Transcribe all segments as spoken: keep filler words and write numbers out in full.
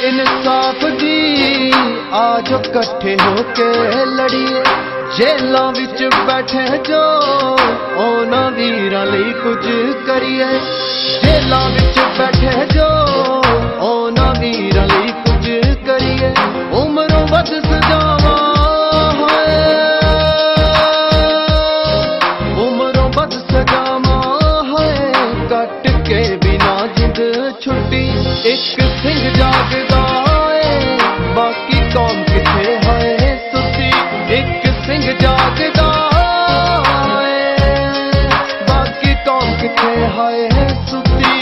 इंसाफ दी आज कट्ठे होके लड़िए। जेलों विच बैठे जो ओना वीरां लई कुछ करिए। जेलों विच बैठे जो ओना वीरां लई कुछ करिए। उमरों बद सजावां है, उमरों बद सजावां है, कट के बिना जिंद छुट्टी। एक सिंह जागदा है, बाकी कौम किथे है सुती। एक सिंह जागदा है, बाकी कौम किथे है सुती।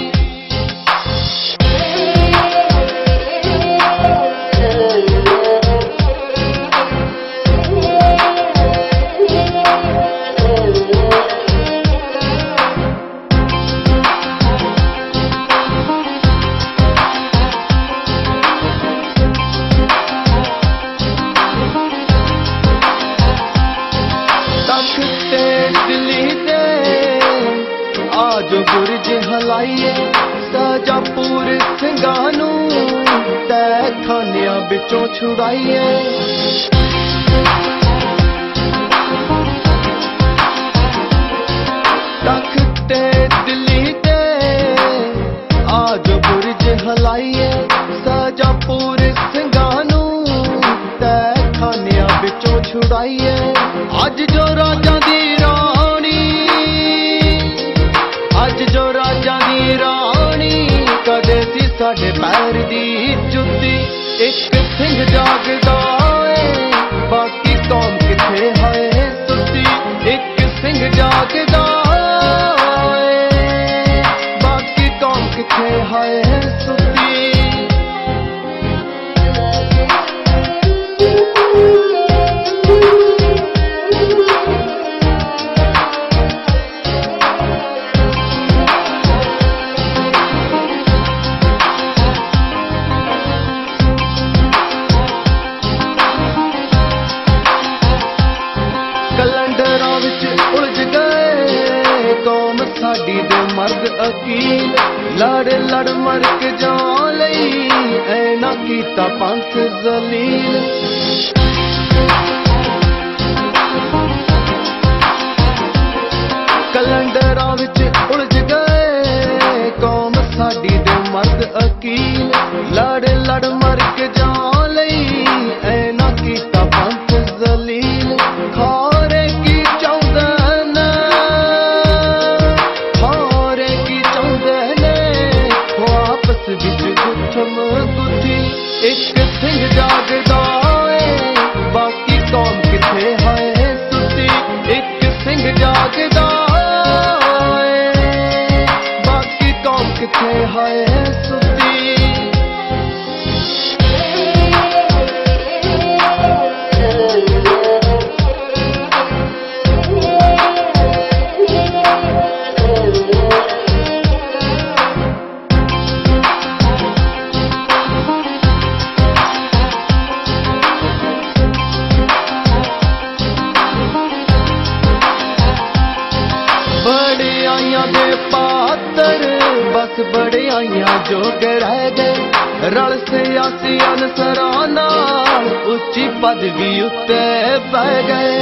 आज बुरज हलाइए शाजापुर सिंघां नूं तै खानियां बिचों छुड़ाइए। तख्ते दिल्ली दे आज बुरज हलाइए शाजापुर सिंघां नूं तै खानियां बिचों छुड़ाइए। अज जो राजा दी रानी, अज जो राजा दी रानी, कदे सी साडे पैर दी जुत्ती। एक सिंह जागदा है, बाकी कौम किथे है सुती। एक सिंह जागदा है, बाकी कौम किथे है सुती। कलंडरां विच उलझ गए कौम साडी दे मर्द अकील। लड़ लड़ मर के जान लई ऐना कीता पंथ जलील। कलंडरां विच उलझ गए कौम साडी दे मर्द अकील। लड़ लड़ मर के जान लई ऐना कीता पंथ जलील। खारे की चौदन, खारे की चौदन वो आपस विच गुथम गुथी। एक सिंह जागदा है, बाकी कौम किथे है सुती। एक सिंह जागदा है, बाकी कौम किथे है सुती। बड़ियाइयां दे पात्र बस बड़ियाइयां जोग रह गए। रल सियासी अनसरां नाल उच्ची पदवी उत्ते बह गए।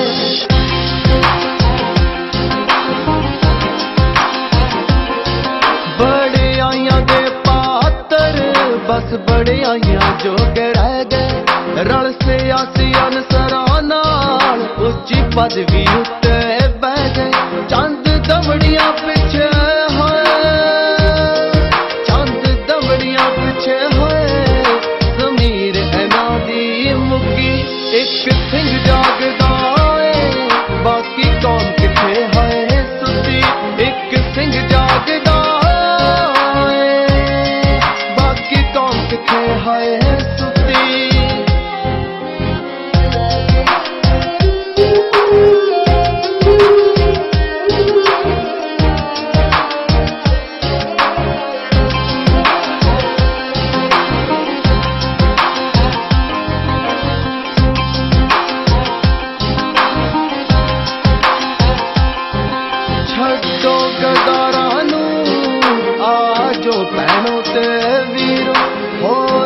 बड़ियाइयां दे पात्र बस बड़ियाइयां जोग रह गए। रल सियासी अनसरां नाल उच्ची पदवी उत्ते बह गए। चंद दमड़ियां पिछे है, चंद दमड़ियां पिछे है, ज़मीर ऐना दी मुकी। एक सिंह जागदा है, बाकी कौम किथे है सुती। एक सिंह जागदा है, बाकी कौम किथे है सुती।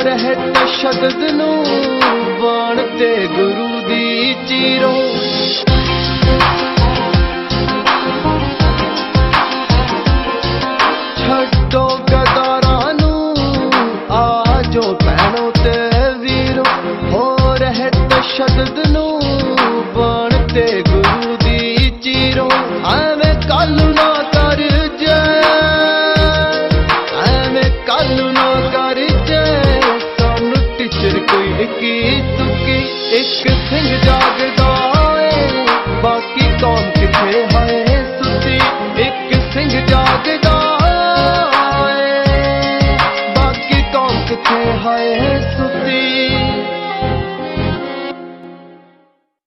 ਰਹੇ ਤਸ਼ੱਦਦ ਨੂੰ ਬਾਣ ਤੇ ਗੁਰੂ ਦੀ ਚੀਰੋ ਛੱਡੋ ਗਦਾਰਾਂ ਨੂੰ ਆ ਜੋ ਭੈਣੋ ਤੇ ਵੀਰੋ ਹੋ ਰਹੇ ਤਸ਼ੱਦਦ ਨੂੰ ਬਾਣ ਤੇ ਗੁਰੂ ਦੀ ਚੀਰੋ ਐਵੇਂ ਕੱਲ ਨਾ ਕਰ ਜੈ ਐਵੇਂ ਕੱਲ ਨਾ ਕਰ ਜੈ ਸਾਨੂੰ ਟੀਚਰ ਕੋਈ ਇੱਕੀ ਤੁੱਕੀ ਇੱਕ ਸਿੰਘ ਜਾਗਦਾ ਏ ਬਾਕੀ ਕੌਮ ਕਿੱਥੇ